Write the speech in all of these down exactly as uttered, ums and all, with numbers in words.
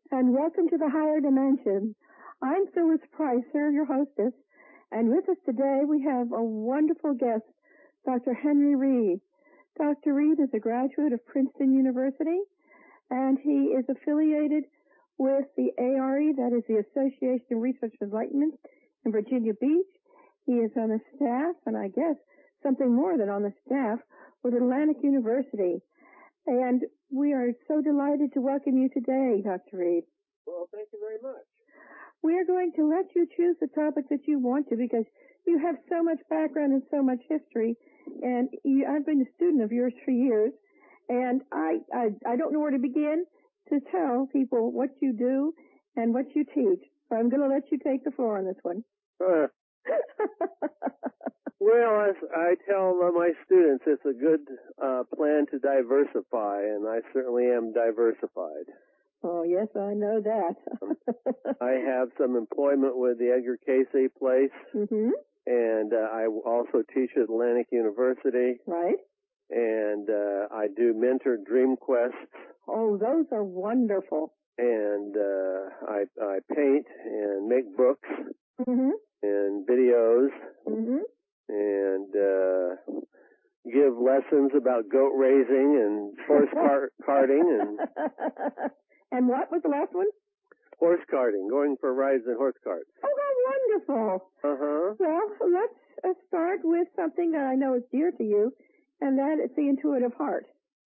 and welcome to the Higher Dimension. I'm Phyllis Pricer, your hostess, and with us today we have a wonderful guest, Doctor Henry Reed. Doctor Reed is a graduate of Princeton University, and he is affiliated with the A R E, that is the Association of Research Enlightenment in Virginia Beach. He is on the staff, and I guess something more than on the staff, with Atlantic University. And we are so delighted to welcome you today, Doctor Reed. Well, thank you very much. We are going to let you choose the topic that you want to, because you have so much background and so much history. And you, I've been a student of yours for years, and I, I I don't know where to begin to tell people what you do and what you teach. So I'm going to let you take the floor on this one. Uh, well, as I tell uh, my students, it's a good uh, plan to diversify, and I certainly am diversified. Oh, yes, I know that. I have some employment with the Edgar Cayce Place, mm-hmm. and uh, I also teach at Atlantic University. Right. And uh, I do mentor dream quests. Oh, those are wonderful. And uh, I, I paint and make books mm-hmm. and videos. Mm-hmm. And uh, give lessons about goat raising and horse car- carting and and what was the last one? Horse carting, going for rides in horse carts. Oh, how wonderful! Uh huh. Well, let's uh, start with something that I know is dear to you, and that is the intuitive heart.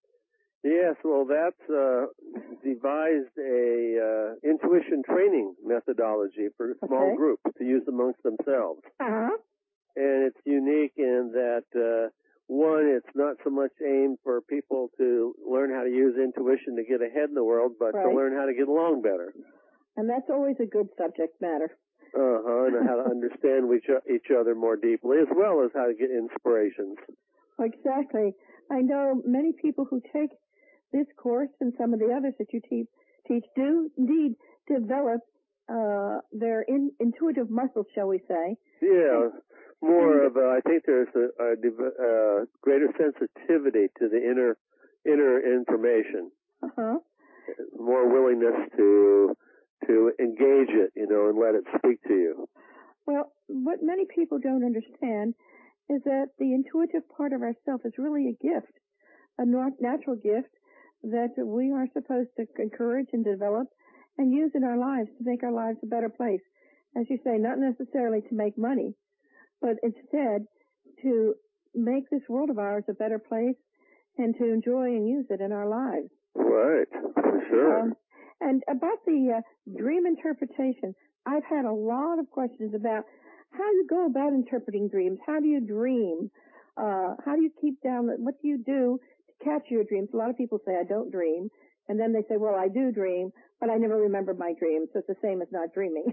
Yes, well, that's uh, devised a uh, intuition training methodology for small okay. groups to use amongst themselves. Uh huh. And it's unique in that, uh, one, it's not so much aimed for people to learn how to use intuition to get ahead in the world, but right. to learn how to get along better. And that's always a good subject matter. Uh-huh, and how to understand each, each other more deeply, as well as how to get inspirations. Exactly. I know many people who take this course and some of the others that you te- teach do indeed develop uh, their in- intuitive muscles, shall we say. Yeah. More of a, I think there's a, a, a greater sensitivity to the inner inner information. Uh-huh. More willingness to to engage it, you know, and let it speak to you. Well, what many people don't understand is that the intuitive part of ourself is really a gift, a natural gift that we are supposed to encourage and develop and use in our lives to make our lives a better place. As you say, not necessarily to make money, but instead to make this world of ours a better place and to enjoy and use it in our lives. Right, for sure. Um, and about the uh, dream interpretation, I've had a lot of questions about how you go about interpreting dreams. How do you dream? Uh, how do you keep down, what do you do to catch your dreams? A lot of people say, I don't dream. And then they say, well, I do dream, but I never remember my dreams. So it's the same as not dreaming.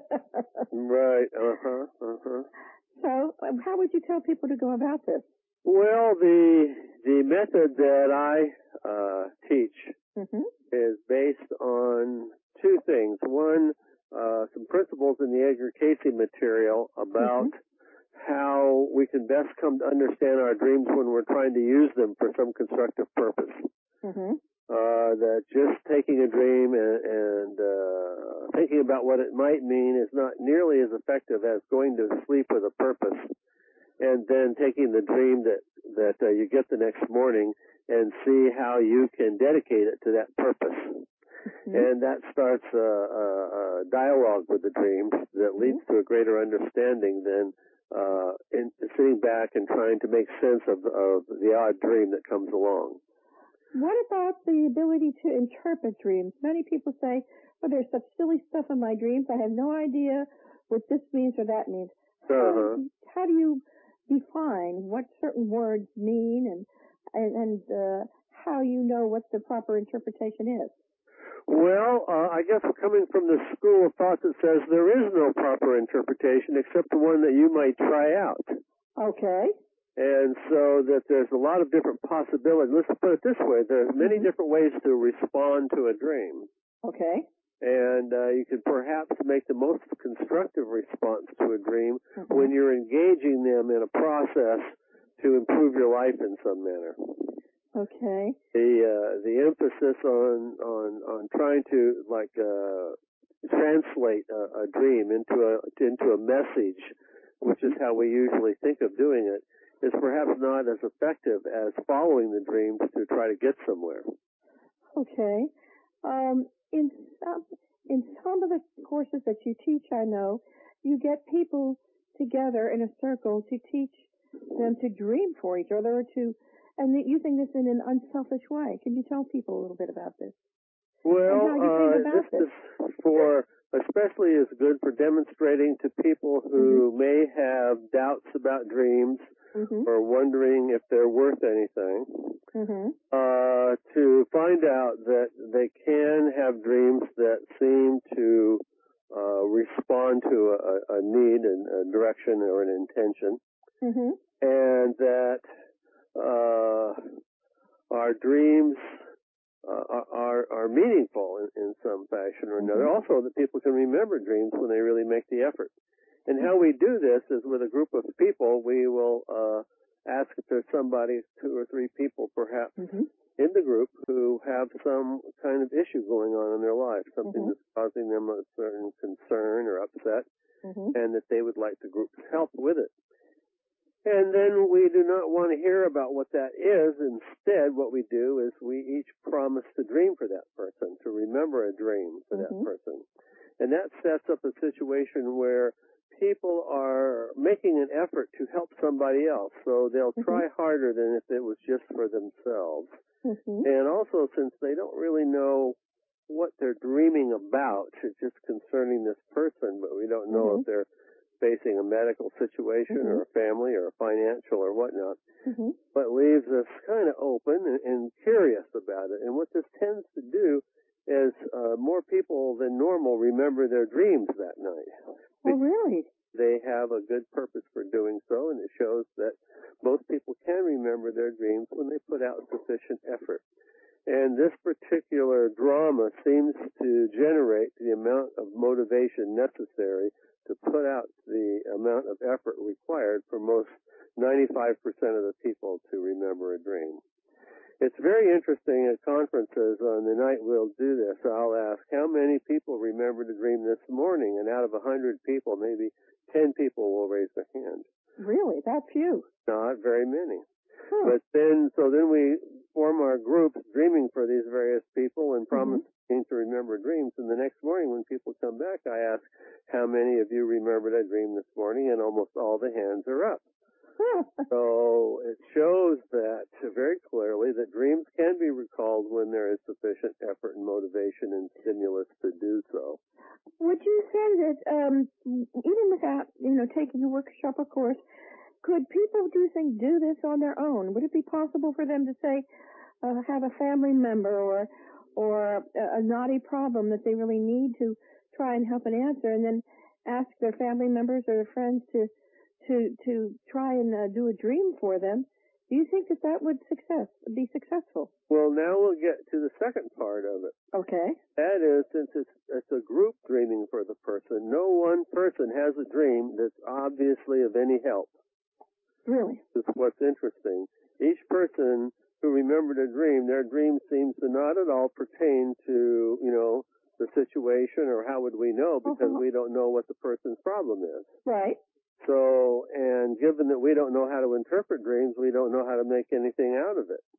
Right, uh-huh, uh-huh. So how would you tell people to go about this? Well, the the method that I uh, teach mm-hmm. is based on two things. One, uh, some principles in the Edgar Cayce material about mm-hmm. how we can best come to understand our dreams when we're trying to use them for some constructive purpose. Mm-hmm. Uh, that just taking a dream and, and uh, thinking about what it might mean is not nearly as effective as going to sleep with a purpose and then taking the dream that, that uh, you get the next morning and see how you can dedicate it to that purpose. Mm-hmm. And that starts a, a, a dialogue with the dreams that leads mm-hmm. to a greater understanding than uh, in, sitting back and trying to make sense of, of the odd dream that comes along. What about the ability to interpret dreams? Many people say, oh, there's such silly stuff in my dreams. I have no idea what this means or that means. Uh-huh. How, how do you define what certain words mean and and, and uh, how you know what the proper interpretation is? Well, uh, I guess we're coming from the school of thought that says there is no proper interpretation except the one that you might try out. Okay. And so that there's a lot of different possibilities. Let's put it this way. There's many mm-hmm. different ways to respond to a dream. Okay. And uh, you can perhaps make the most constructive response to a dream mm-hmm. when you're engaging them in a process to improve your life in some manner. Okay. The uh, the emphasis on on on trying to like uh, translate a, a dream into a into a message, which is how we usually think of doing it, is perhaps not as effective as following the dreams to try to get somewhere. Okay. Um, in some in some of the courses that you teach, I know you get people together in a circle to teach them to dream for each other, or to, and that using this in an unselfish way. Can you tell people a little bit about this? Well, and how you uh, think about this this? is for, especially is good for demonstrating to people who Mm-hmm. may have doubts about dreams Mm-hmm. or wondering if they're worth anything, Mm-hmm. uh, to find out that they can have dreams that seem to uh, respond to a, a need and a direction or an intention, Mm-hmm. and that uh, our dreams uh, are are meaningful in, in some fashion or another. Mm-hmm. Also, that people can remember dreams when they really make the effort. And how we do this is with a group of people. We will uh, ask if there's somebody, two or three people perhaps, Mm-hmm. in the group who have some kind of issue going on in their life, something Mm-hmm. that's causing them a certain concern or upset, Mm-hmm. and that they would like the group's help with it. And then we do not want to hear about what that is. Instead, what we do is we each promise to dream for that person, to remember a dream for that Mm-hmm. person. And that sets up a situation where people are making an effort to help somebody else. So they'll Mm-hmm. try harder than if it was just for themselves. Mm-hmm. And also, since they don't really know what they're dreaming about, it's just concerning this person, but we don't know Mm-hmm. if they're facing a medical situation Mm-hmm. or a family or a financial or whatnot, Mm-hmm. but leaves us kind of open and, and curious about it. And what this tends to do is uh, more people than normal remember their dreams that night. Oh, really? They have a good purpose for doing so, and it shows that most people can remember their dreams when they put out sufficient effort. And this particular drama seems to generate the amount of motivation necessary to put out the amount of effort required for most ninety-five percent of the people to remember a dream. It's very interesting at conferences on the night we'll do this. I'll ask how many people remembered a dream this morning, and out of a hundred people, maybe ten people will raise their hand. Really? That few? Not very many. Huh. But then, so then we form our groups dreaming for these various people and promising Mm-hmm. to remember dreams. And the next morning when people come back, I ask, how many of you remembered a dream this morning? And almost all the hands are up. So it shows that very clearly that dreams can be recalled when there is sufficient effort and motivation and stimulus to do so. Would you say that um, even without, you know, taking a workshop or course, could people, do you think, do this on their own? Would it be possible for them to say, uh, have a family member or or a, a knotty problem that they really need to try and help and answer, and then ask their family members or their friends to to to try and uh, do a dream for them? Do you think that that would success be successful? Well, now we'll get to the second part of it. Okay. That is, since it's, it's a group dreaming for the person, no one person has a dream that's obviously of any help. Really? That's what's interesting. Each person who remembered a dream, their dream seems to not at all pertain to, you know, the situation, or how would we know, because Uh-huh. we don't know what the person's problem is. Right. So, and given that we don't know how to interpret dreams, we don't know how to make anything out of it.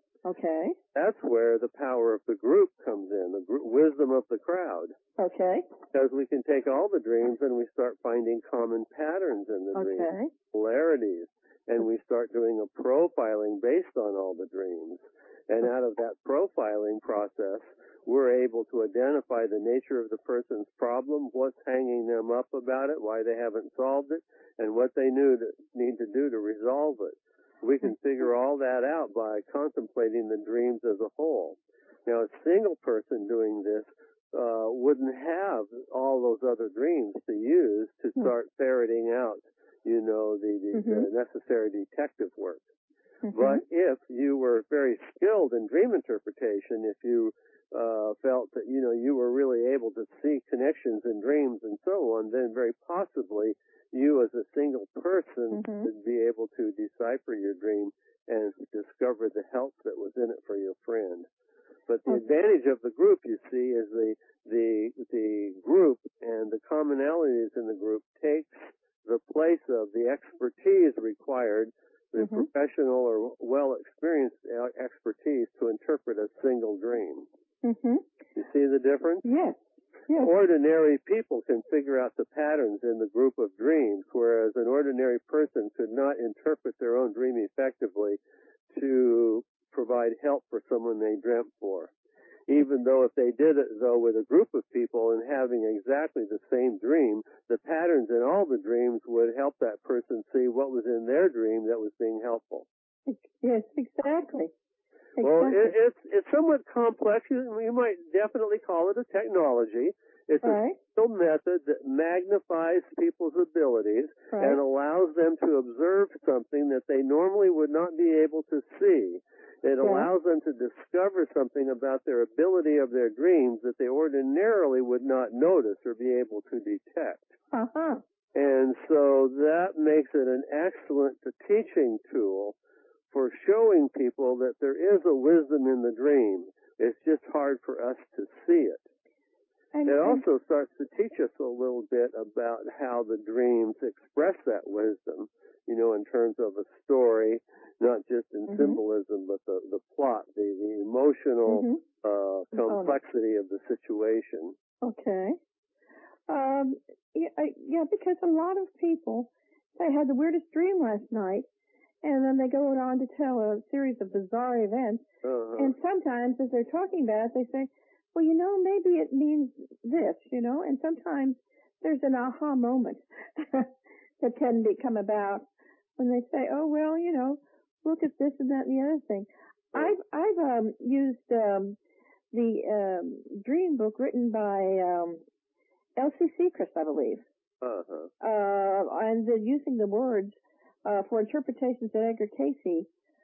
Okay. That's where the power of the group comes in, the gr- wisdom of the crowd. Okay. Because we can take all the dreams and we start finding common patterns in the dreams, Okay. polarities, and we start doing a profiling based on all the dreams. And out of that profiling process, we're able to identify the nature of the person's problem, what's hanging them up about it, why they haven't solved it, and what they knew to, need to do to resolve it. We can figure all that out by contemplating the dreams as a whole. Now, a single person doing this uh, wouldn't have all those other dreams to use to start ferreting out, you know, the, the, Mm-hmm. the necessary detective work. Mm-hmm. But if you were very skilled in dream interpretation, if you uh, felt that, you know, you were really able to see connections in dreams and so on, then very possibly you as a single person Mm-hmm. would be able to decipher your dream and discover the help that was in it for your friend. But the Okay. advantage of the group, you see, is the the the group and the commonalities in the group takes the place of the expertise required, the Mm-hmm. professional or well experienced expertise to interpret a single dream. Mm-hmm. You see the difference? Yes. Yes. Ordinary people can figure out the patterns in the group of dreams, whereas an ordinary person could not interpret their own dream effectively to provide help for someone they dreamt for. Even though if they did it, though, with a group of people and having exactly the same dream, the patterns in all the dreams would help that person see what was in their dream that was being helpful. Yes, exactly. Well, Exactly. it, it's it's somewhat complex. You, you might definitely call it a technology. It's Right. a special method that magnifies people's abilities Right. and allows them to observe something that they normally would not be able to see. It Yeah. allows them to discover something about their ability of their dreams that they ordinarily would not notice or be able to detect. Uh-huh. And so that makes it an excellent teaching tool for showing people that there is a wisdom in the dream. It's just hard for us to see it. And, It and also starts to teach us a little bit about how the dreams express that wisdom, you know, in terms of a story, not just in Mhm. symbolism, but the, the plot, the, the emotional Mhm. uh, complexity of the situation. Okay. Um, yeah, I, yeah, because a lot of people, they had the weirdest dream last night, and then they go on to tell a series of bizarre events. Uh-huh. And sometimes, as they're talking about it, they say, well, you know, maybe it means this, you know, and sometimes there's an aha moment that can become about when they say, oh, well, you know, look at this and that and the other thing. I've, I've um, used um, the um, dream book written by um, Elsie Sechrist, I believe, Uh-huh. uh, and then using the words uh, for interpretations that Edgar Cayce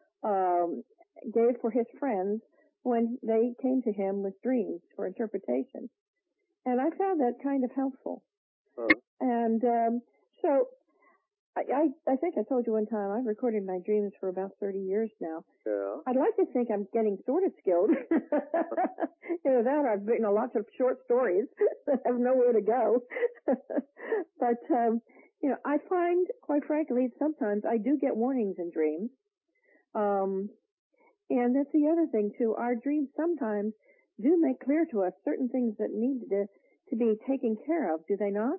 um, gave for his friends when they came to him with dreams for interpretation. And I found that kind of helpful. Uh-huh. And um, so I, I, I think I told you one time I've recorded my dreams for about thirty years now. Yeah. I'd like to think I'm getting sort of skilled. You know, that I've written a lot of short stories that have nowhere to go. But, um, you know, I find, quite frankly, sometimes I do get warnings in dreams. Um, and that's the other thing, too. Our dreams sometimes do make clear to us certain things that need to, to be taken care of, do they not?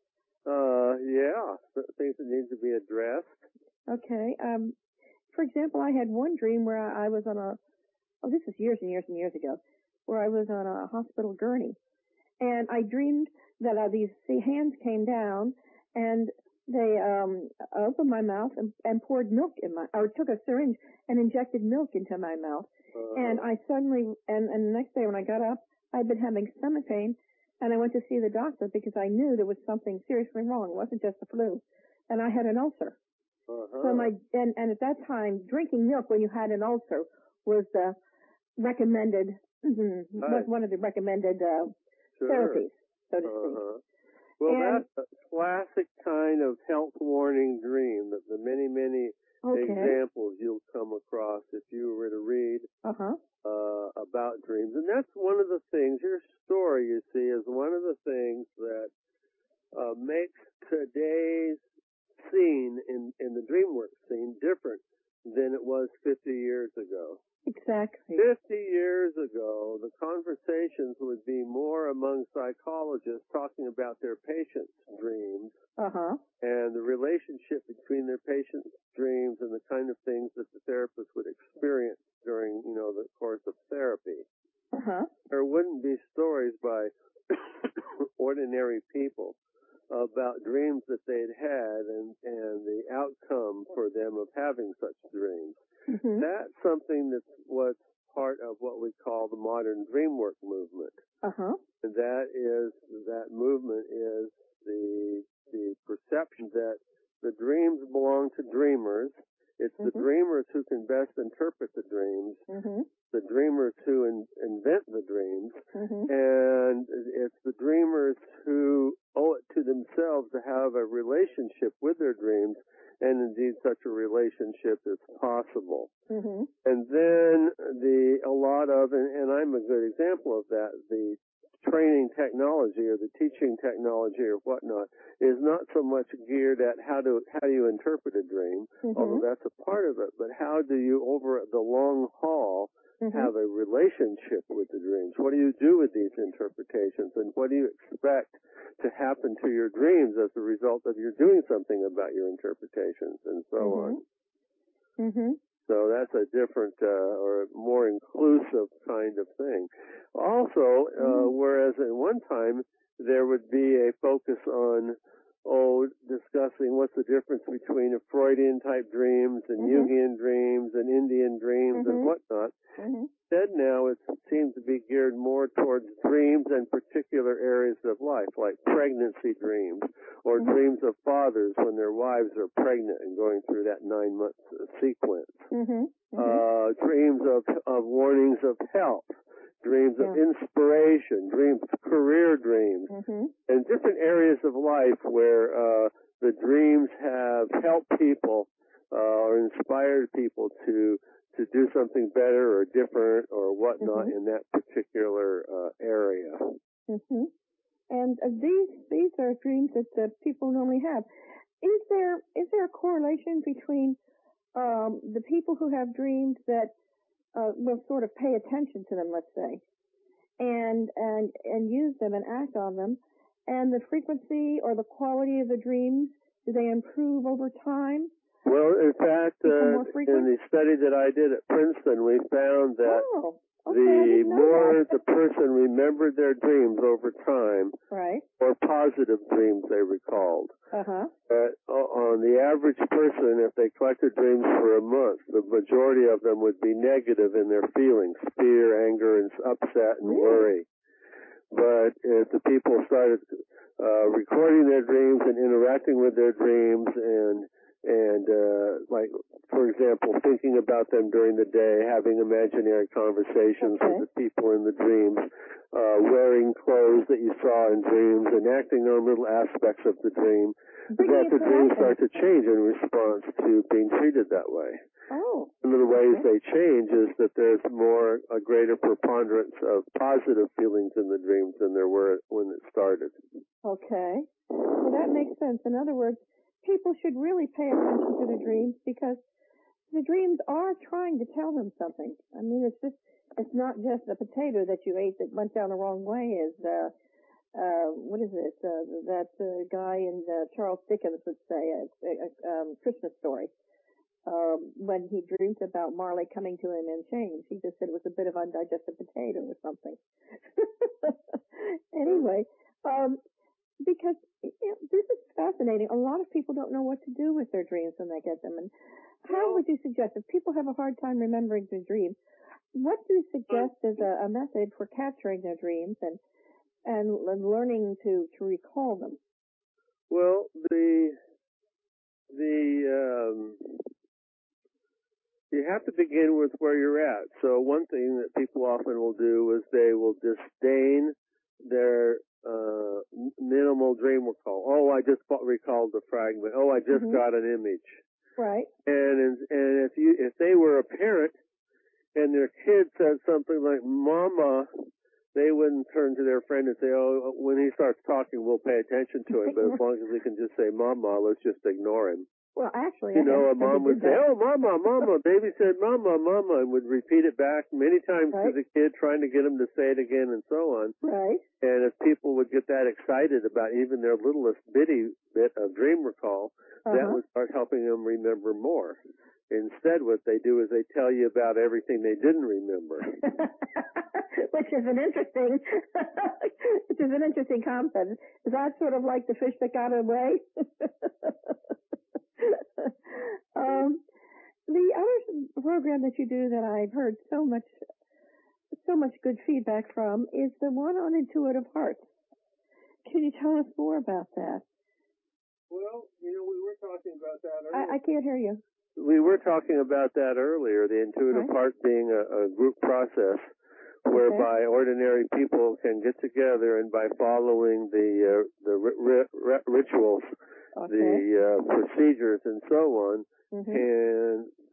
Uh, yeah. Things that need to be addressed. Okay. Um, for example, I had one dream where I, I was on a, oh, this was years and years and years ago, where I was on a hospital gurney. And I dreamed that uh, these the hands came down and they um opened my mouth and, and poured milk in my, or took a syringe and injected milk into my mouth. Uh-huh. And I suddenly, and, and the next day when I got up, I'd been having stomach pain, and I went to see the doctor because I knew there was something seriously wrong. It wasn't just the flu. And I had an ulcer. Uh-huh. So my, and, and at that time, drinking milk when you had an ulcer was the recommended, was one of the recommended uh, Sure. therapies, so to speak. Uh-huh. Well, And- that's a classic kind of health warning dream, that the many, many Okay. examples you'll come across if you were to read Uh-huh. uh, about dreams. And that's one of the things, your story, you see, is one of the things that uh, makes today's scene in, in the DreamWorks scene different than it was fifty years ago. Exactly. fifty years ago, the conversations would be more among psychologists talking about their patients' dreams Uh-huh. and the relationship between their patients' dreams and the kind of things that the therapist would experience during, you know, the course of therapy. Uh-huh. There wouldn't be stories by ordinary people about dreams that they'd had and, and the outcome for them of having such dreams. Mm-hmm. That's something that's what's part of what we call the modern dreamwork movement. Uh-huh. And that is, that movement is the, the perception that the dreams belong to dreamers. It's the Mhm. dreamers who can best interpret the dreams, Mm-hmm. the dreamers who in, invent the dreams, Mm-hmm. and it's the dreamers who owe it to themselves to have a relationship with their dreams, and indeed such a relationship is possible. Mm-hmm. And good example of that. The training technology or the teaching technology or whatnot is not so much geared at how do how do you interpret a dream, mm-hmm. although that's a part of it, but how do you over the long haul mm-hmm. have a relationship with the dreams? What do you do with these interpretations, and what do you expect to happen to your dreams as a result of your doing something about your interpretations and so mm-hmm. on? Mm-hmm. So that's a different uh, or more inclusive kind of thing. Also, uh, whereas at one time there would be a focus on, oh, discussing what's the difference between a Freudian type dreams and mm-hmm. Jungian dreams and Indian dreams mm-hmm. and whatnot. Mm-hmm. Instead now it seems to be geared more towards dreams and particular areas of life, like pregnancy dreams or mm-hmm. dreams of fathers when their wives are pregnant and going through that nine-month sequence. Mm-hmm. Mm-hmm. Uh, dreams of, of warnings of health, dreams yeah. of inspiration, dreams, career dreams, mm-hmm. and different areas of life where uh, the dreams have helped people uh, or inspired people to to do something better or different or whatnot mm-hmm. in that particular uh, area. Mm-hmm. And uh, these these are dreams that uh, people normally have. Is there is there a correlation between um, the people who have dreams that uh, will sort of pay attention to them, let's say, and and and use them and act on them, and the frequency or the quality of the dreams, do they improve over time? Well, in fact, uh, in the study that I did at Princeton, we found that oh, okay, the more the person remembered their dreams over time, right, or positive dreams they recalled. Uh-huh. Uh, on the average person, if they collected dreams for a month, the majority of them would be negative in their feelings, fear, anger, and upset and really? worry. But if the people started uh, recording their dreams and interacting with their dreams and And, uh, like, for example, thinking about them during the day, having imaginary conversations okay. with the people in the dreams, uh, wearing clothes that you saw in dreams, enacting on little aspects of the dream, Bring that the dreams happen. start to change in response to being treated that way. Oh. One of the ways okay. they change is that there's more, a greater preponderance of positive feelings in the dreams than there were when it started. Okay. Well, that makes sense. In other words, people should really pay attention to the dreams because the dreams are trying to tell them something. I mean, it's just, it's not just a potato that you ate that went down the wrong way as, uh, uh, what is it, uh, that uh, guy in uh, Charles Dickens would say, a, a, a um, Christmas story, um, when he dreamed about Marley coming to him in chains. He just said it was a bit of undigested potato or something. Anyway, um, because you know, this is fascinating. A lot of people don't know what to do with their dreams when they get them. And how would you suggest, if people have a hard time remembering their dreams, what do you suggest as a, a method for capturing their dreams and and learning to, to recall them? Well, the the um, you have to begin with where you're at. So one thing that people often will do is they will disdain their Uh, minimal dream recall. Oh, I just recalled the fragment. Oh, I just mm-hmm. got an image. Right. And and if you if they were a parent and their kid said something like "Mama," they wouldn't turn to their friend and say, "Oh, when he starts talking, we'll pay attention to it." But as long as we can just say "Mama," let's just ignore him. Well, actually, you know, a mom would say, "Oh, Mama, Mama," baby said, "Mama, Mama," and would repeat it back many times right. to the kid, trying to get him to say it again, and so on. Right. And if people would get that excited about even their littlest bitty bit of dream recall, uh-huh. that would start helping them remember more. Instead, what they do is they tell you about everything they didn't remember. Which is an interesting, which is an interesting concept. Is that sort of like the fish that got away? um, the other program that you do that I've heard so much, so much good feedback from is the one on Intuitive Hearts. Can you tell us more about that? Well, you know, we were talking about that earlier. I, I can't hear you. We were talking about that earlier, the Intuitive right. Heart being a, a group process whereby okay. ordinary people can get together and by following the uh, the ri- ri- rituals, okay. the uh, procedures, and so on, mm-hmm. can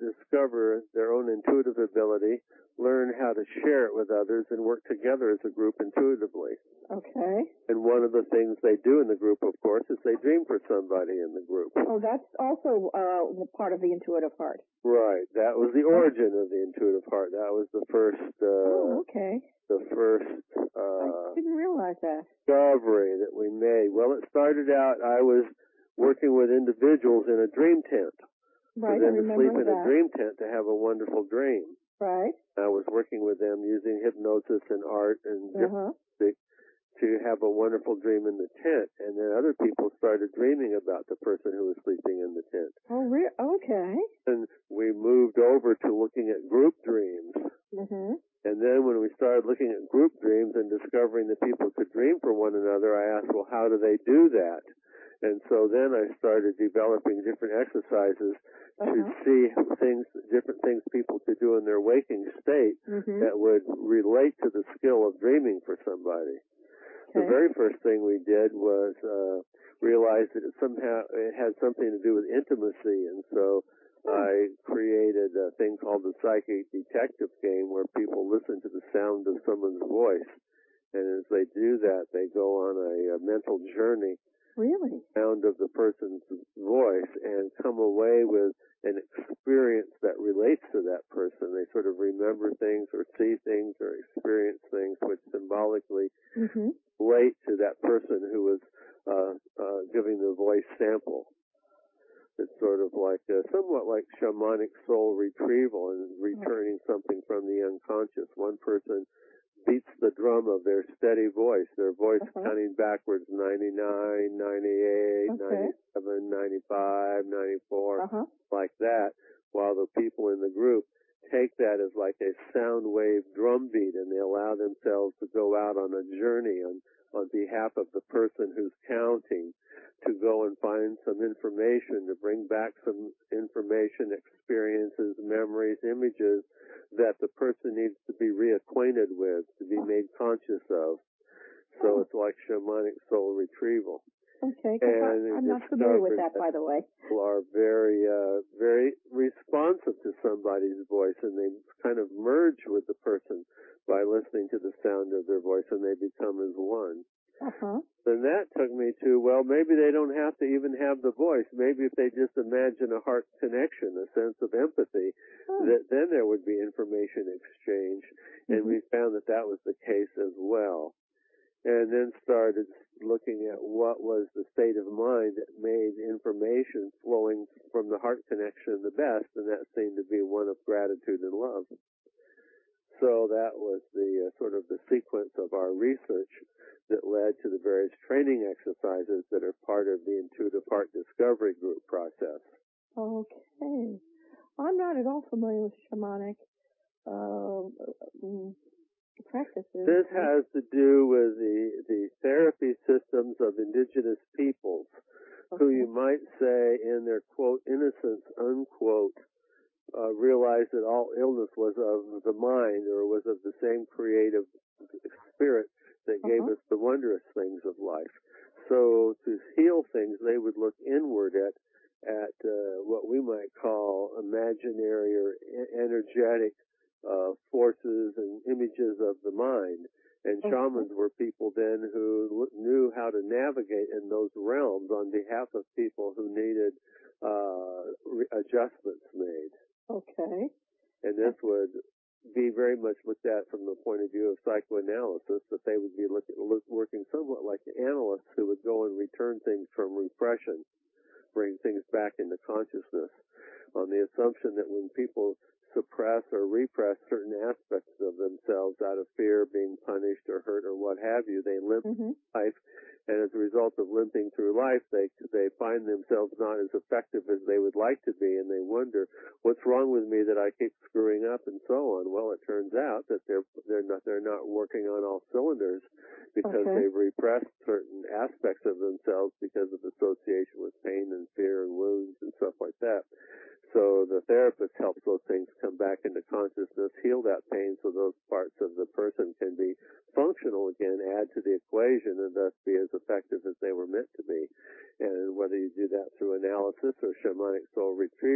discover their own intuitive ability, learn how to share it with others, and work together as a group intuitively. Okay. And one of the things they do in the group, of course, is they dream for somebody in the group. Oh, that's also uh, part of the intuitive heart. Right. That was the origin of the intuitive heart. That was the first. Uh, oh, okay. The first. Uh, I didn't realize that. Discovery that we made. Well, it started out. I was working with individuals in a dream tent. Right. For them I to sleep remember in that. a dream tent to have a wonderful dream. Right. I was working with them using hypnosis and art and Uh-huh. music to have a wonderful dream in the tent, and then other people started dreaming about the person who was sleeping in the tent. Oh, re- okay. And we moved over to looking at group dreams. Mm-hmm. And then when we started looking at group dreams and discovering that people could dream for one another, I asked, well, how do they do that? And so then I started developing different exercises uh-huh. to see things, different things people could do in their waking state mm-hmm. that would relate to the skill of dreaming for somebody. Okay. The very first thing we did was uh, realize that it somehow it had something to do with intimacy, and so hmm. I created a thing called the Psychic Detective Game, where people listen to the sound of someone's voice, and as they do that, they go on a, a mental journey. Really? Sound of the person's voice and come away with an experience that relates to that person. They sort of remember things or see things or experience things which symbolically mm-hmm. relate to that person who was uh, uh, giving the voice sample. It's sort of like uh, somewhat like shamanic soul retrieval and returning oh. something from the unconscious. One person beats the drum of their steady voice, their voice uh-huh. counting backwards, ninety-nine, ninety-eight, okay. ninety-seven, ninety-five, ninety-four, uh-huh. like that, while the people in the group take that as like a sound wave drum beat, and they allow themselves to go out on a journey on, on behalf of the person who's counting, to go and find some information, to bring back some information, experiences, memories, images that the person needs to be reacquainted with, to be made conscious of. So oh. it's like shamanic soul retrieval. Okay, and I'm not familiar with that, by the way. People are very, uh, very responsive to somebody's voice, and they kind of merge with the person by listening to the sound of their voice, and they become as one. Uh-huh. Then that took me to, well, maybe they don't have to even have the voice. Maybe if they just imagine a heart connection, a sense of empathy, oh. that then there would be information exchange. Mm-hmm. And we found that that was the case as well. And then started looking at what was the state of mind that made information flowing from the heart connection the best, and that seemed to be one of gratitude and love. So that was the uh, sort of the sequence of our research that led to the various training exercises that are part of the Intuitive Heart Discovery Group process. Okay. I'm not at all familiar with shamanic uh, practices. This has to do with the, the therapy systems of indigenous peoples, okay. who you might say in their, quote, innocence, unquote, Uh, realized that all illness was of the mind or was of the same creative spirit that uh-huh. gave us the wondrous things of life. So to heal things, they would look inward at at uh, what we might call imaginary or energetic uh, forces and images of the mind. And okay. shamans were people then who knew how to navigate in those realms on behalf of people who needed uh, re- adjustments made. Okay. And this would be very much looked at from the point of view of psychoanalysis, that they would be looking, look, working somewhat like analysts who would go and return things from repression, bring things back into consciousness, on the assumption that when people suppress or repress certain aspects of themselves out of fear of being punished or hurt or what have you, they limp mm-hmm. life. And as a result of limping through life, they they find themselves not as effective as they would like to be, and they wonder, what's wrong with me that I keep screwing up and so on. Well, it turns out that they're they're not they're not working on all cylinders because okay. they've repressed certain aspects of themselves because of association with pain and fear and wounds and stuff like that. So the therapist helps those things come back into consciousness, heal that pain so those parts of the person can be functional again, add to the equation, and thus be as effective as they were meant to be. And whether you do that through analysis or shamanic soul retrieval,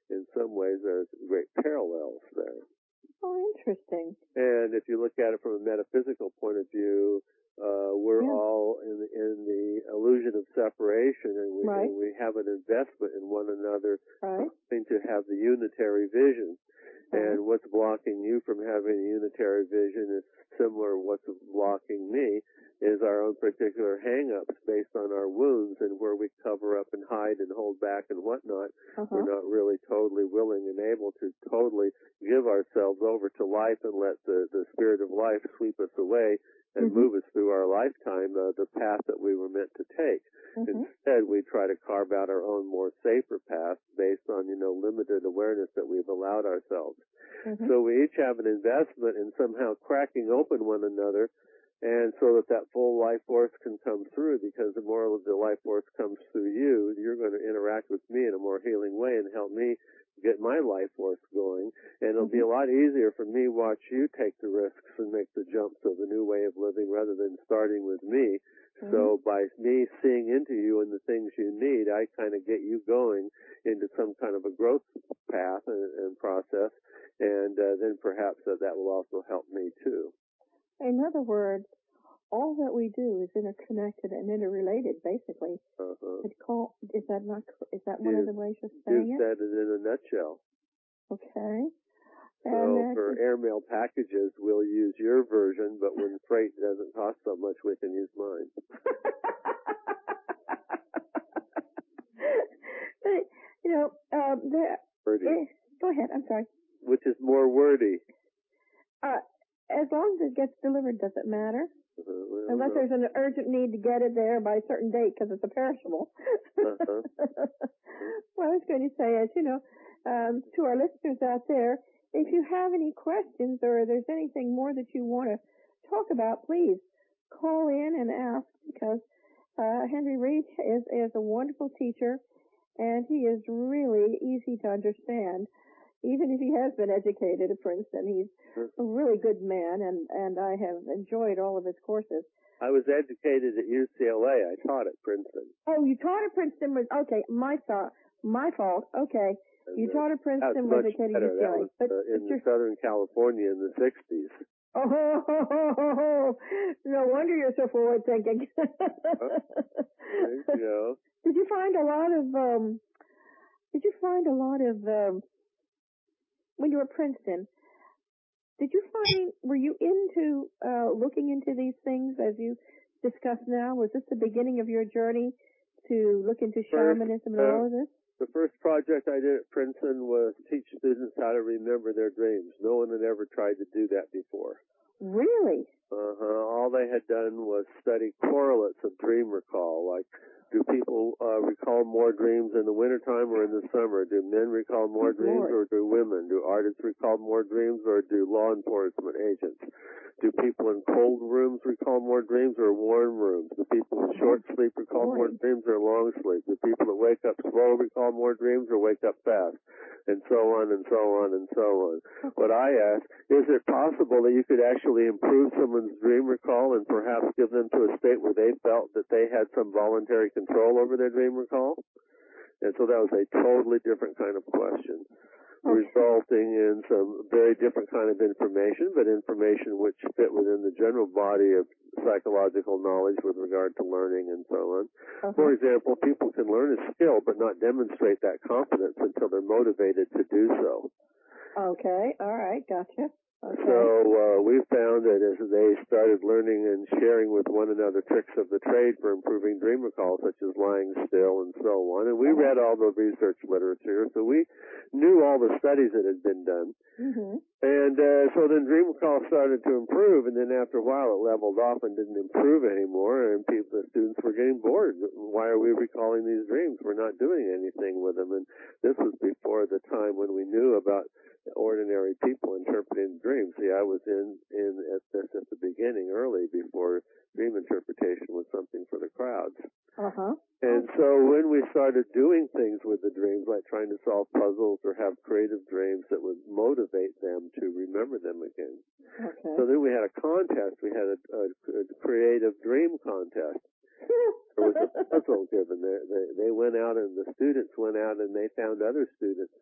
in some ways there's great parallels there. Oh, interesting. And if you look at it from a metaphysical point of view, uh, we're Yeah. all in the, in the illusion of separation, and we, Right. and we have an investment in one another, Right. trying to have the unitary vision. Right. And what's blocking you from having a unitary vision is similar. What's blocking me is our own particular hang-ups based on our wounds, and where we cover up and hide and hold back and whatnot. Uh-huh. We're not really totally willing and able to totally give ourselves over to life and let the, the spirit of life sweep us away and Mm-hmm. move us through our lifetime, uh, the path that we were meant to take. Mm-hmm. Instead, we try to carve out our own more safer path based on, you know, limited awareness that we've allowed ourselves. Mm-hmm. So we each have an investment in somehow cracking open one another, and so that that full life force can come through, because the more of the life force comes through you, you're going to interact with me in a more healing way and help me get my life force going. And it'll Mm-hmm. be a lot easier for me watch you take the risks and make the jumps of a new way of living rather than starting with me. Mm-hmm. So by me seeing into you and the things you need, I kind of get you going into some kind of a growth path and, and process, and uh, then perhaps that, that will also help me too. In other words, all that we do is interconnected and interrelated, basically. Uh-huh. It's called, is that not, is that one You, of the ways of you saying it? said it in a nutshell. Okay. So And for uh, airmail packages, we'll use your version, but when freight doesn't cost so much, we can use mine. but, you know, um, there, Wordy. eh, go ahead, I'm sorry. Which is more wordy. Uh, as long as it gets delivered, does it matter? Uh, well, Unless no. there's an urgent need to get it there by a certain date because it's a perishable. Uh-huh. What I was going to say is, you know, um, to our listeners out there, if you have any questions or there's anything more that you want to talk about, please call in and ask, because uh, Henry Reed is, is a wonderful teacher, and he is really easy to understand. Even if he has been educated at Princeton, he's a really good man, and, and I have enjoyed all of his courses. I was educated at U C L A. I taught at Princeton. Oh, you taught at Princeton was, okay, my thought, my fault, okay. And, You uh, taught at Princeton, was was much educated at better. U C L A. That was But, uh, but in you're, Southern California in the sixties. oh, ho, ho, ho, ho, ho. No wonder you're so forward thinking. There you go. Did you find a lot of, um, did you find a lot of, um, when you were at Princeton, did you find, were you into uh, looking into these things as you discuss now? Was this the beginning of your journey to look into First, shamanism and uh, all of this? The first project I did at Princeton was teach students how to remember their dreams. No one had ever tried to do that before. Really? Uh-huh. All they had done was study correlates of dream recall, like do people uh, recall more dreams in the wintertime or in the summer? Do men recall more Good dreams Lord. or do women? Do artists recall more dreams or do law enforcement agents? Do people in cold rooms recall more dreams or warm rooms? Do people with short sleep recall more Boy. dreams or long sleep? Do people that wake up slow recall more dreams or wake up fast? And so on and so on and so on. What I ask, is it possible that you could actually improve someone's dream recall and perhaps give them to a state where they felt that they had some voluntary control over their dream recall? And so that was a totally different kind of question, Okay. resulting in some very different kind of information, but information which fit within the general body of psychological knowledge with regard to learning and so on. Uh-huh. For example, people can learn a skill but not demonstrate that competence until they're motivated to do so. Okay, all right, gotcha. Okay. So uh, we found that as they started learning and sharing with one another tricks of the trade for improving dream recall, such as lying still and so on, and we Uh-huh. read all the research literature, so we knew all the studies that had been done. Mm-hmm. And uh, so then dream recall started to improve, and then after a while it leveled off and didn't improve anymore, and people, the students were getting bored. Why are we recalling these dreams? We're not doing anything with them. And this was before the time when we knew about ordinary people interpreting dreams. See, I was in, in at this at the beginning, early, before dream interpretation was something for the crowds. Uh-huh. And so when we started doing things with the dreams, like trying to solve puzzles or have creative dreams that would motivate them to remember them again. Okay. So then we had a contest. We had a, a, a creative dream contest. There was a puzzle given. They, they, they went out and the students went out and they found other students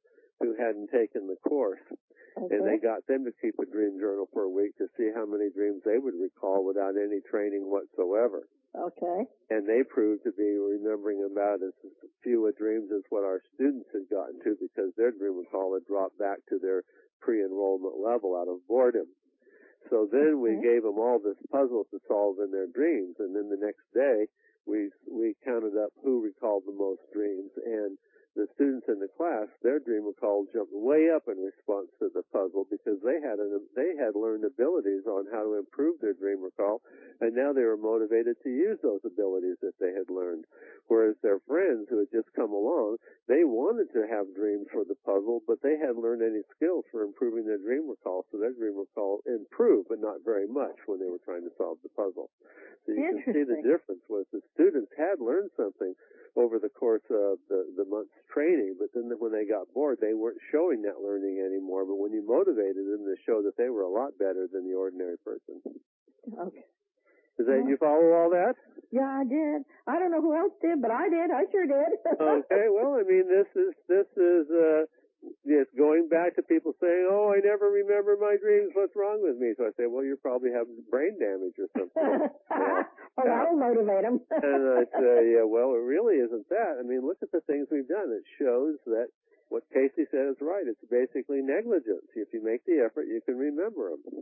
who hadn't taken the course. Okay. And they got them to keep a dream journal for a week to see how many dreams they would recall without any training whatsoever. Okay. And they proved to be remembering about as few a dreams as what our students had gotten to, because their dream recall had dropped back to their pre-enrollment level out of boredom. So then we Okay. gave them all this puzzle to solve in their dreams, and then the next day we we counted up who recalled the most dreams, and the students in the class, their dream recall jumped way up in response to the puzzle, because they had an, they had learned abilities on how to improve their dream recall, and now they were motivated to use those abilities that they had learned. Whereas their friends who had just come along, they wanted to have dreams for the puzzle, but they hadn't learned any skills for improving their dream recall, so their dream recall improved, but not very much when they were trying to solve the puzzle. So you can see the difference was the students had learned something over the course of the, the month's training, but then when they got bored, they weren't showing that learning anymore. But when you motivated them to show that they were a lot better than the ordinary person. Okay. Is that, you follow all that? Yeah, I did. I don't know who else did, but I did. I sure did. Okay, well, I mean, this is, this is, uh, it's going back to people saying, oh, I never remember my dreams. What's wrong with me? So I say, well, you're probably having brain damage or something. Yeah. Oh, that'll motivate them. And I say, yeah, well, it really isn't that. I mean, look at the things we've done. It shows that what Casey said is right. It's basically negligence. If you make the effort, you can remember them.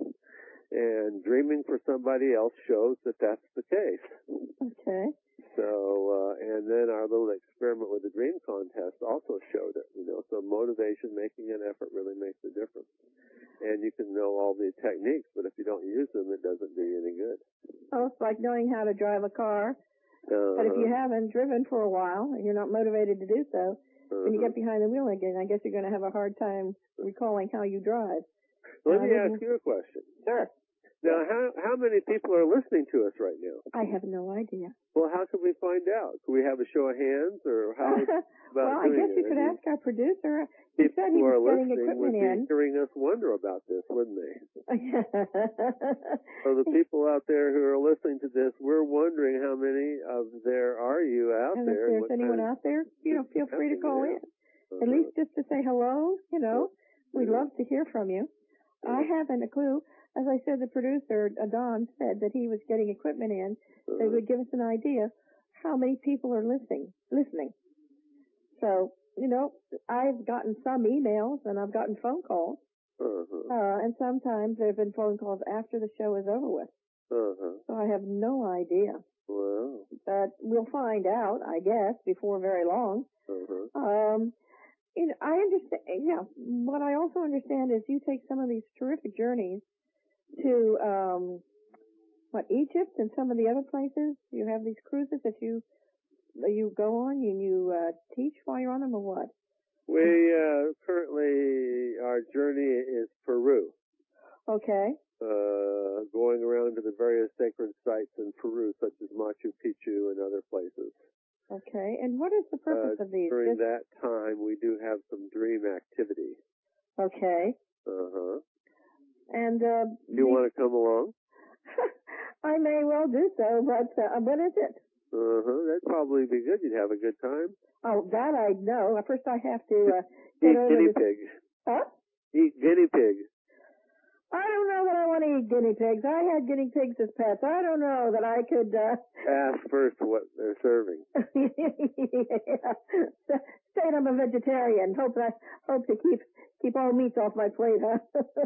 And dreaming for somebody else shows that that's the case. Okay. So, uh, and then our little experiment with the dream contest also showed it, you know, so motivation, making an effort really makes a difference. And you can know all these techniques, but if you don't use them, it doesn't do you any good. Oh, it's like knowing how to drive a car. Uh-huh. But if you haven't driven for a while and you're not motivated to do so, uh-huh. when you get behind the wheel again, I guess you're going to have a hard time recalling how you drive. Let uh, me ask you a question. Sure. Now, how how many people are listening to us right now? I have no idea. Well, how can we find out? Can we have a show of hands, or how about well, I doing guess you it? could I mean, ask our producer. He people said he who are was getting listening equipment would be in. hearing us wonder about this, wouldn't they? So the people out there who are listening to this, we're wondering how many of there are you out and there. if there's anyone out there, you know, feel free to call in. Uh-huh. At least just to say hello, you know. We'd love to hear from you. I haven't a clue. As I said, the producer, Don, said that he was getting equipment in. Uh-huh. They would give us an idea how many people are listening. Listening. So, you know, I've gotten some emails and I've gotten phone calls. Uh-huh. Uh, and sometimes there have been phone calls after the show is over with. Uh-huh. So I have no idea. Wow. But we'll find out, I guess, before very long. Uh-huh. Um, you know, I understand, yeah, what I also understand is you take some of these terrific journeys to, um, what, Egypt and some of the other places? You have these cruises that you, that you go on and you, uh, teach while you're on them, or what? We, uh, currently, our journey is Peru. Okay. Uh, going around to the various sacred sites in Peru, such as Machu Picchu and other places. Okay. And what is the purpose Uh, of these? during Just... that time, we do have some dream activity. Okay. Uh-huh. And, uh... You the... want to come along? I may well do so, but, uh, when is it? Uh-huh. That'd probably be good. You'd have a good time. Oh, that I know. First I have to, uh... Eat get guinea this... pigs. Huh? Eat guinea pigs. I don't know that I want to eat guinea pigs. I had guinea pigs as pets. I don't know that I could, uh... Ask first what they're serving. Yeah. State I'm a vegetarian. Hope that, hope to keep, keep all meats off my plate, huh?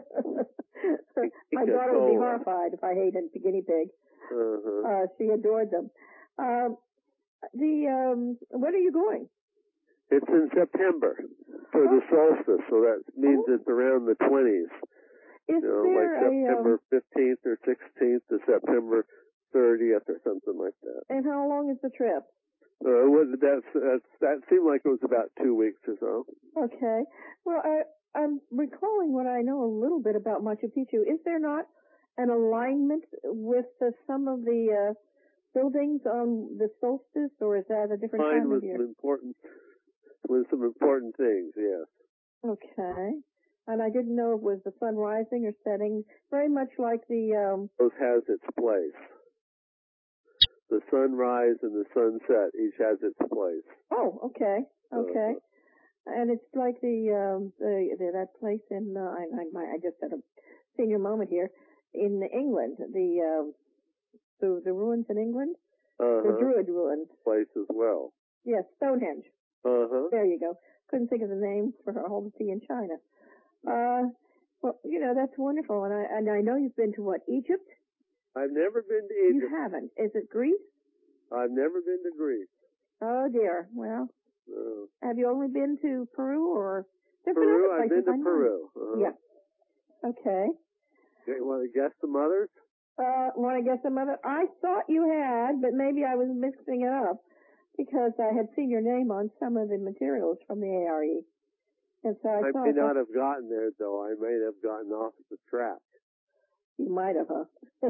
My daughter would be horrified if I hated the guinea pig. Uh-huh. Uh, she adored them. Um, the, um, when are you going? It's in September for the solstice, so that means it's around the twenties. Is you know, there like September a, um, fifteenth or sixteenth to September thirtieth or something like that. And how long is the trip? Uh, was, that's, that's, that seemed like it was about two weeks or so. Okay. Well, I, I'm recalling what I know a little bit about Machu Picchu. Is there not an alignment with the, some of the uh, buildings on the solstice, or is that a different Mine time was of year? some important, with some important things, yes. Okay. And I didn't know if it was the sun rising or setting, very much like the... Um... Both has its place. The sunrise and the sunset each has its place. Oh, okay. Okay. and it's like the um, the, the that place in uh, I, I I just had a senior moment here in England, the uh, the the ruins in England, uh-huh. the Druid ruins place as well. Yes, Stonehenge. Uh-huh. There you go. Couldn't think of the name for a home tea in China. Uh, well, you know, that's wonderful. And I, and I know you've been to what, Egypt? I've never been to Egypt. You haven't. Is it Greece? I've never been to Greece. Oh, dear. Well, no. Have you only been to Peru or? Peru, I've been to Peru. Uh-huh. Yeah. Okay. You want to guess some others? Uh, want to guess some other? I thought you had, but maybe I was mixing it up because I had seen your name on some of the materials from the A R E. And so I, I thought may not have gotten there, though. I may have gotten off the track. You might have, huh?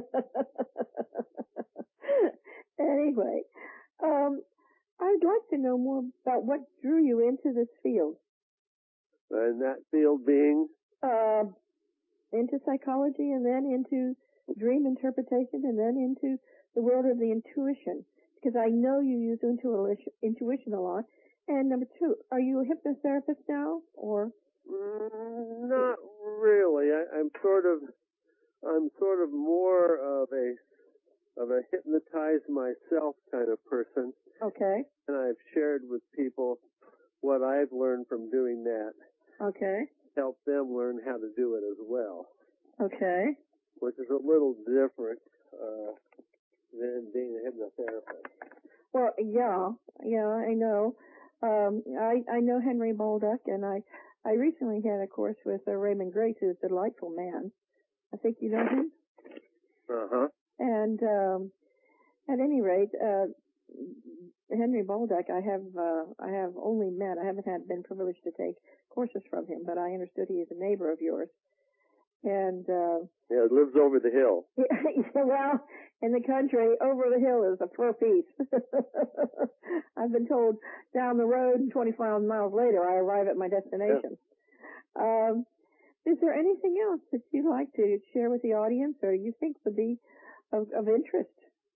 Anyway, um, I'd like to know more about what drew you into this field. And that field being? Uh, into psychology and then into dream interpretation and then into the world of the intuition. Because I know you use intuition, intuition a lot. And number two, are you a hypnotherapist now, or? Mm, not really. I, I'm sort of, I'm sort of more of a, of a hypnotize myself kind of person. Okay. And I've shared with people what I've learned from doing that. Okay. Help them learn how to do it as well. Okay. Which is a little different uh, than being a hypnotherapist. Well, yeah, yeah, I know. Um, I I know Henry Bolduc, and I I recently had a course with uh, Raymond Grace, who's a delightful man. I think you know him. Uh huh. And um, at any rate, uh, Henry Bolduc, I have uh, I have only met. I haven't had been privileged to take courses from him, but I understood he is a neighbor of yours. And uh, yeah, it lives over the hill. Well, in the country, over the hill is a fur piece. I've been told down the road, and twenty-five miles later, I arrive at my destination. Yeah. Um, is there anything else that you'd like to share with the audience, or you think would be of, of interest?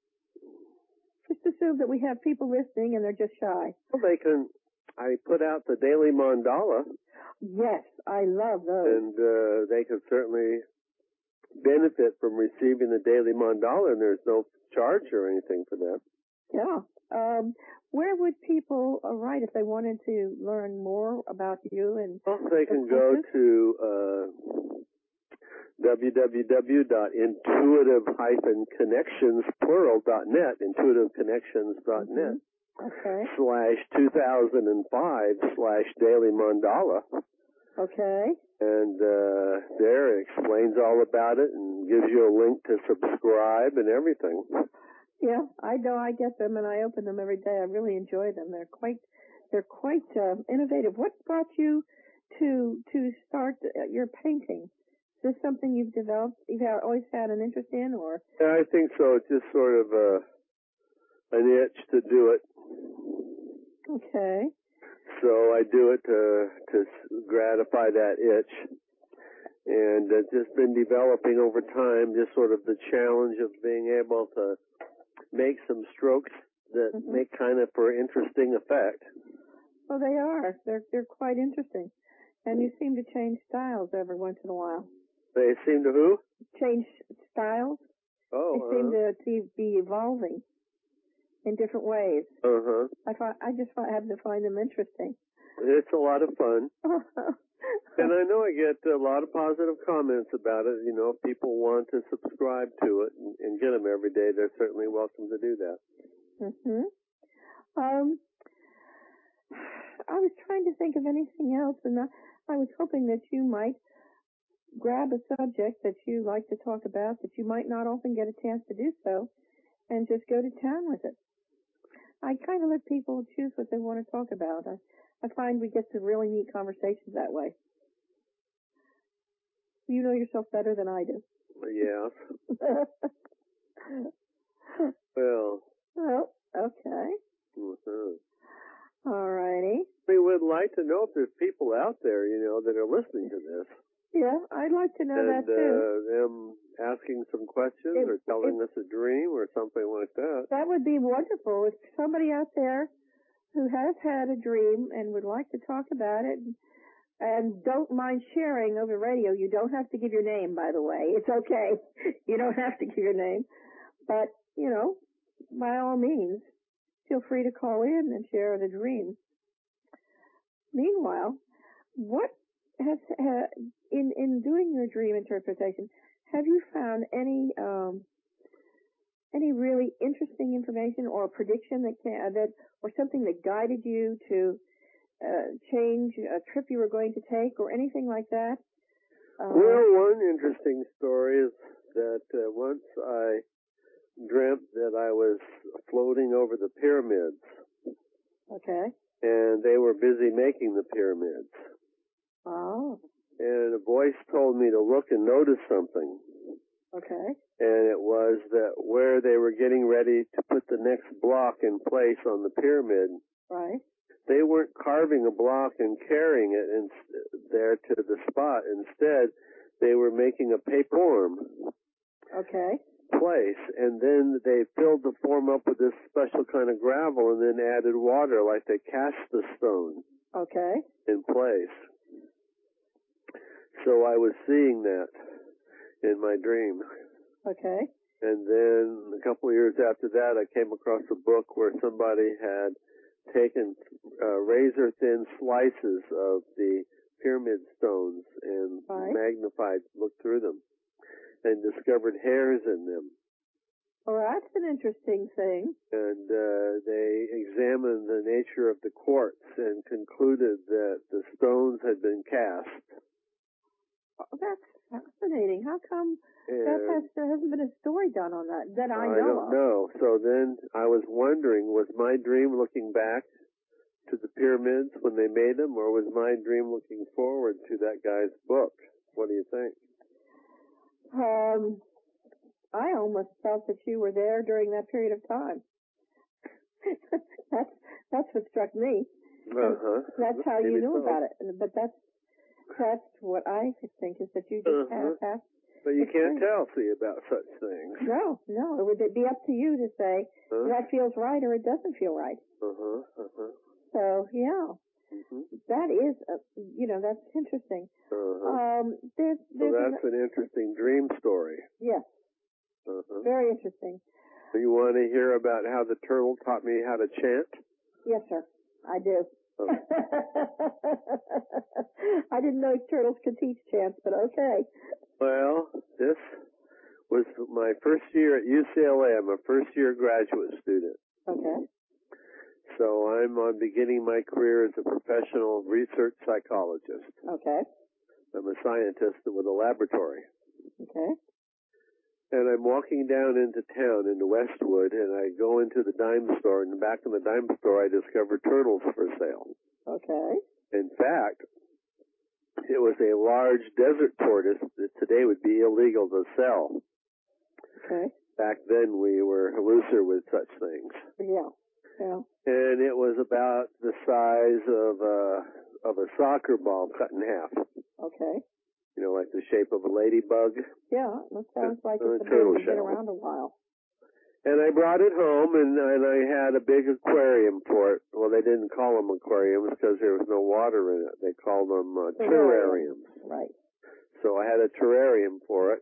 Just assume that we have people listening and they're just shy. Well, they can. I put out the Daily Mandala. Yes, I love those. And uh, they can certainly benefit from receiving the Daily Mandala, and there's no charge or anything for that. Yeah. Um, where would people uh, write if they wanted to learn more about you? And well, they can go to uh, w w w dot intuitive dash connections plural dot net, intuitive connections dot net. Mm-hmm. Okay. Slash two thousand five slash Daily Mandala. Okay. And uh, there it explains all about it and gives you a link to subscribe and everything. Yeah, I know. I get them and I open them every day. I really enjoy them. They're quite, they're quite uh, innovative. What brought you to to start your painting? Is this something you've developed? You've always had an interest in, or? Yeah, I think so. It's just sort of uh, an itch to do it. Okay. So I do it to to gratify that itch, and it's just been developing over time. Just sort of the challenge of being able to make some strokes that mm-hmm. make kind of for interesting effect. Well, they are. They're they're quite interesting, and you seem to change styles every once in a while. They seem to who? Change styles. Oh. They seem uh-huh. to, to be evolving in different ways. Uh huh. I find, I just happen to find them interesting. It's a lot of fun. And I know I get a lot of positive comments about it. You know, if people want to subscribe to it and, and get them every day, they're certainly welcome to do that. Mm-hmm. Um, I was trying to think of anything else, and I, I was hoping that you might grab a subject that you like to talk about that you might not often get a chance to do so, and just go to town with it. I kind of let people choose what they want to talk about. I, I find we get some really neat conversations that way. You know yourself better than I do. Yeah. well. Well, okay. Mm-hmm. All righty. We would like to know if there's people out there, you know, that are listening to this. Yeah, I'd like to know and, that too. Uh, them asking some questions it, or telling it, us a dream or something like that. That would be wonderful. If somebody out there who has had a dream and would like to talk about it. And don't mind sharing over radio. You don't have to give your name, by the way. It's okay. You don't have to give your name. But, you know, by all means, feel free to call in and share the dream. Meanwhile, what has, uh, in, in doing your dream interpretation, have you found any, um, any really interesting information or prediction that can, uh, that, or something that guided you to Uh, change a trip you were going to take or anything like that? Uh, well, one interesting story is that uh, once I dreamt that I was floating over the pyramids. Okay. And they were busy making the pyramids. Oh. And a voice told me to look and notice something. Okay. And it was that where they were getting ready to put the next block in place on the pyramid, right, they weren't carving a block and carrying it in, there to the spot. Instead, they were making a paper form okay. place, and then they filled the form up with this special kind of gravel and then added water like they cast the stone okay. in place. So I was seeing that in my dream. Okay. And then a couple of years after that, I came across a book where somebody had taken uh, razor-thin slices of the pyramid stones and right. magnified, looked through them, and discovered hairs in them. Oh, that's an interesting thing. And uh, they examined the nature of the quartz and concluded that the stones had been cast. Oh, that's fascinating. How come and that has, there hasn't been a story done on that that I know I don't of? know. So then I was wondering, was my dream looking back to the pyramids when they made them, or was my dream looking forward to that guy's book? What do you think? Um, I almost felt that you were there during that period of time. that's that's what struck me. Uh-huh. That's how Maybe you knew so. about it. But that's that's what I think is that you just uh-huh. have that. But you can't tell, see, about such things. No, no. It would be up to you to say huh? that feels right or it doesn't feel right. Uh-huh, uh-huh. So, yeah. Mm-hmm. That is, a, you know, that's interesting. Uh-huh. Um, there's, so there's that's an, an interesting dream story. Yes. Uh-huh. Very interesting. Do you want to hear about how the turtle taught me how to chant? Yes, sir. I do. Oh. I didn't know turtles could teach chants, but okay. Well, this was my first year at U C L A. I'm a first-year graduate student. Okay. So I'm on beginning my career as a professional research psychologist. Okay. I'm a scientist with a laboratory. Okay. And I'm walking down into town, into Westwood, and I go into the dime store, and back in the dime store I discover turtles for sale. Okay. In fact, it was a large desert tortoise that today would be illegal to sell. Okay. Back then we were looser with such things. Yeah. Yeah. And it was about the size of a, of a soccer ball cut in half. Okay. You know, like the shape of a ladybug. Yeah, that sounds like uh, it's a turtle bird that's been shell. around a while. And I brought it home, and, and I had a big aquarium for it. Well, they didn't call them aquariums because there was no water in it. They called them uh, terrariums. Right. So I had a terrarium for it.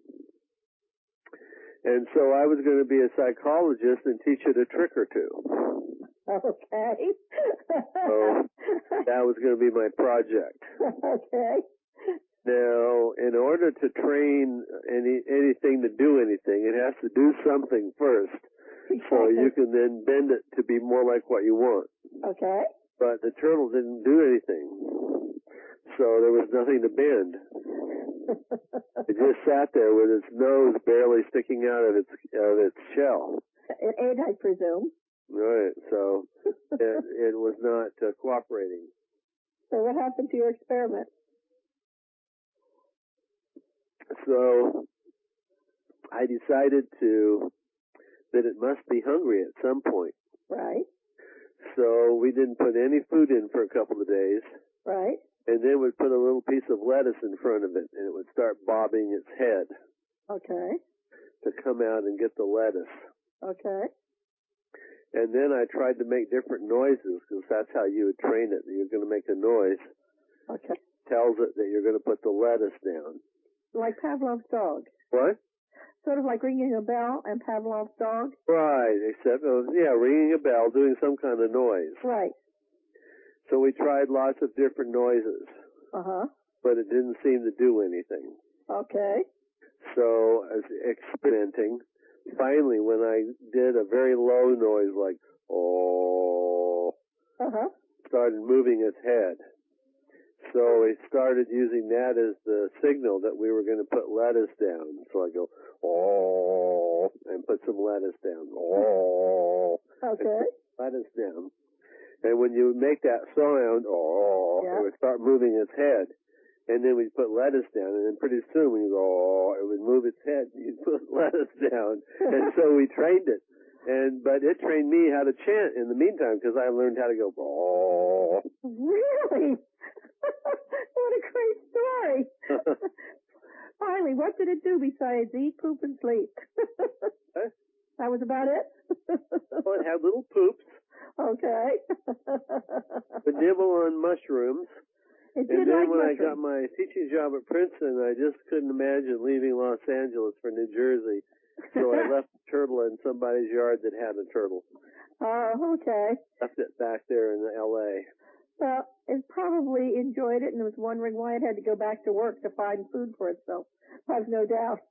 And so I was going to be a psychologist and teach it a trick or two. Okay. So that was going to be my project. Okay. Now, in order to train any anything to do anything, it has to do something first. Exactly. So you can then bend it to be more like what you want. Okay. But the turtle didn't do anything. So there was nothing to bend. It just sat there with its nose barely sticking out of its of its shell. It ate, I presume. Right. So it, it was not uh, cooperating. So what happened to your experiment? So I decided to that it must be hungry at some point. Right. So we didn't put any food in for a couple of days. Right. And then we'd put a little piece of lettuce in front of it, and it would start bobbing its head. Okay. To come out and get the lettuce. Okay. And then I tried to make different noises because that's how you would train it. You're going to make a noise. Okay. Tells it that you're going to put the lettuce down. Like Pavlov's dog. What? Sort of like ringing a bell and Pavlov's dog. Right, except, uh, yeah, ringing a bell, doing some kind of noise. Right. So we tried lots of different noises. Uh-huh. But it didn't seem to do anything. Okay. So, as experimenting, finally, when I did a very low noise like, oh, uh-huh. started moving its head. So we started using that as the signal that we were going to put lettuce down. So I go, oh, and put some lettuce down. Oh. Okay. Lettuce down. And when you make that sound, oh, yeah. It would start moving its head. And then we'd put lettuce down. And then pretty soon when you go, oh, it would move its head. And you'd put lettuce down. And so we trained it. And But it trained me how to chant in the meantime because I learned how to go, oh. Really? What a great story. Finally, what did it do besides eat, poop, and sleep? Huh? That was about it? Well, it had little poops. Okay. Would nibble on mushrooms. It and did then like when mushrooms. I got my teaching job at Princeton, I just couldn't imagine leaving Los Angeles for New Jersey. So I left a turtle in somebody's yard that had a turtle. Oh, okay. Left it back there in L A. Well, it probably enjoyed it and was wondering why it had to go back to work to find food for itself. I've no doubt.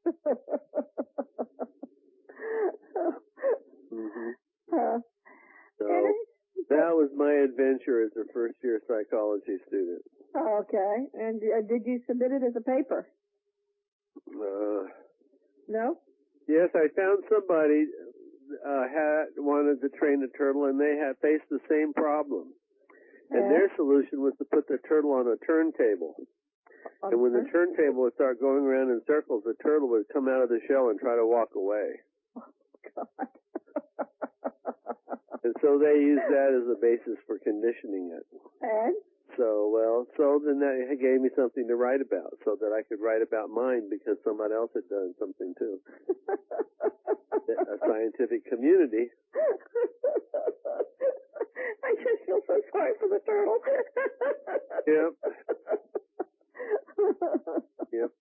mm-hmm. uh, so that was my adventure as a first-year psychology student. Okay. And uh, did you submit it as a paper? Uh, no? Yes, I found somebody uh, had wanted to train a turtle, and they had faced the same problem. And yeah. their solution was to put the turtle on a turntable. On and when turn? the turntable would start going around in circles, the turtle would come out of the shell and try to walk away. Oh, God. And so they used that as the basis for conditioning it. And? So, well, so then that gave me something to write about so that I could write about mine because somebody else had done something too. A scientific community. I just feel so sorry for the turtle. Yep. Yep.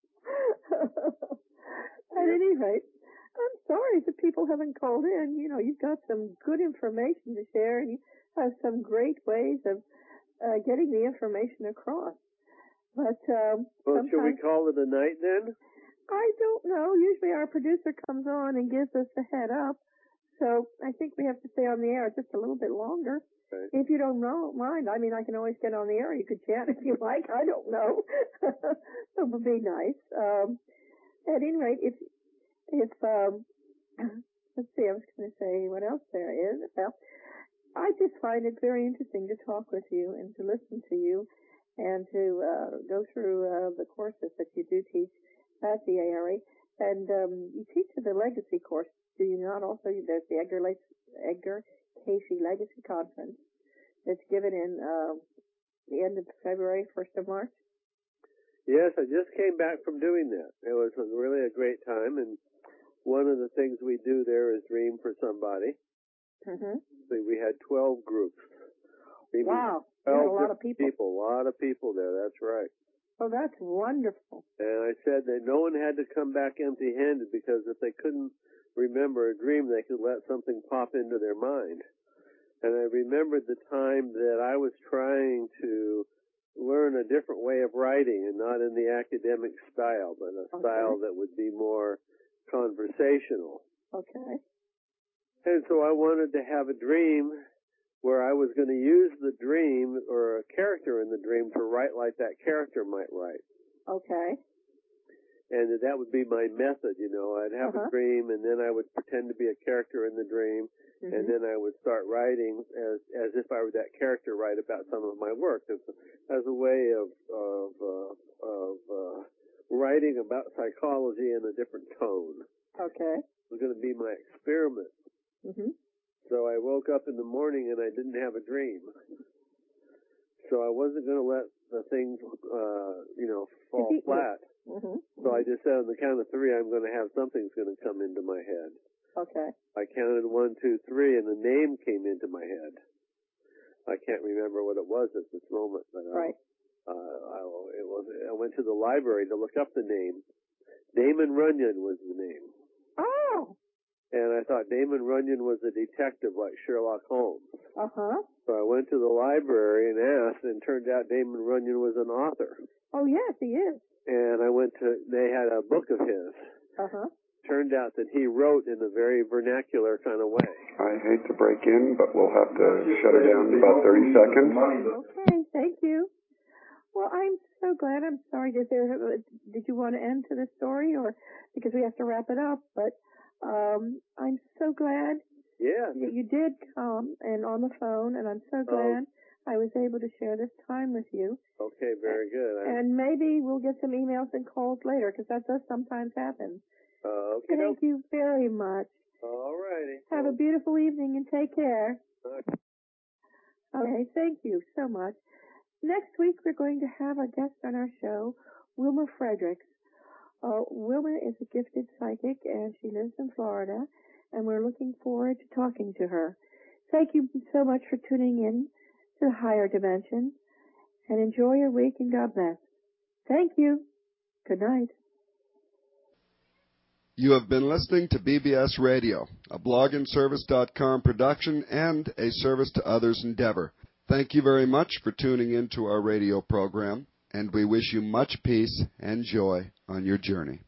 At any rate, I'm sorry that people haven't called in. You know, you've got some good information to share, and you have some great ways of uh, getting the information across. But um, well, should we call it a night then? I don't know. Usually our producer comes on and gives us a head up. So I think we have to stay on the air just a little bit longer. Okay. If you don't know, mind. I mean, I can always get on the air. You could chat if you like. I don't know. It would be nice. Um, at any rate, if, if um, let's see, I was going to say what else there is. Well, I just find it very interesting to talk with you and to listen to you and to uh, go through uh, the courses that you do teach at the A R A. And um, you teach the Legacy course, do you not? Also, there's the Edgar, Le- Edgar Casey Legacy Conference that's given in uh, the end of February, first of March. Yes, I just came back from doing that. It was really a great time, and one of the things we do there is dream for somebody. Mm-hmm. So we had twelve groups. We wow, you had a lot of people. people. A lot of people there, that's right. Oh, that's wonderful. And I said that no one had to come back empty-handed because if they couldn't remember a dream, they could let something pop into their mind. And I remembered the time that I was trying to learn a different way of writing and not in the academic style, but a okay. style that would be more conversational. Okay. And so I wanted to have a dream where I was going to use the dream or a character in the dream to write like that character might write. Okay. And that would be my method, you know. I'd have uh-huh. a dream, and then I would pretend to be a character in the dream, mm-hmm. and then I would start writing as as if I were that character, write about some of my work as, as a way of of uh, of uh, writing about psychology in a different tone. Okay. It was going to be my experiment. Mm-hmm. So I woke up in the morning and I didn't have a dream. So I wasn't going to let the thing, uh, you know, fall flat. Mm-hmm. So I just said on the count of three, I'm going to have something's going to come into my head. Okay. I counted one, two, three, and the name came into my head. I can't remember what it was at this moment, but uh, right. uh, I, it was, I went to the library to look up the name. Damon Runyon was the name. Oh. And I thought Damon Runyon was a detective like Sherlock Holmes. Uh-huh. So I went to the library and asked, and it turned out Damon Runyon was an author. Oh, yes, he is. And I went to, they had a book of his. Uh-huh. Turned out that he wrote in a very vernacular kind of way. I hate to break in, but we'll have to shut her down in about thirty seconds. Okay, thank you. Well, I'm so glad. I'm sorry. Did there? Did you want to end to the story, or because we have to wrap it up? But um, I'm so glad. Yeah. That you did come and on the phone, and I'm so glad oh. I was able to share this time with you. Okay, very good. And, and maybe we'll get some emails and calls later, because that does sometimes happen. Uh, okay. Thank you very much. All righty. Have a beautiful evening and take care. Okay. Okay, thank you so much. Next week, we're going to have a guest on our show, Wilma Fredericks. Uh, Wilma is a gifted psychic, and she lives in Florida, and we're looking forward to talking to her. Thank you so much for tuning in to Higher Dimension, and enjoy your week, and God bless. Thank you. Good night. You have been listening to B B S Radio, a blog and service dot com production and a service to others endeavor. Thank you very much for tuning in to our radio program, and we wish you much peace and joy on your journey.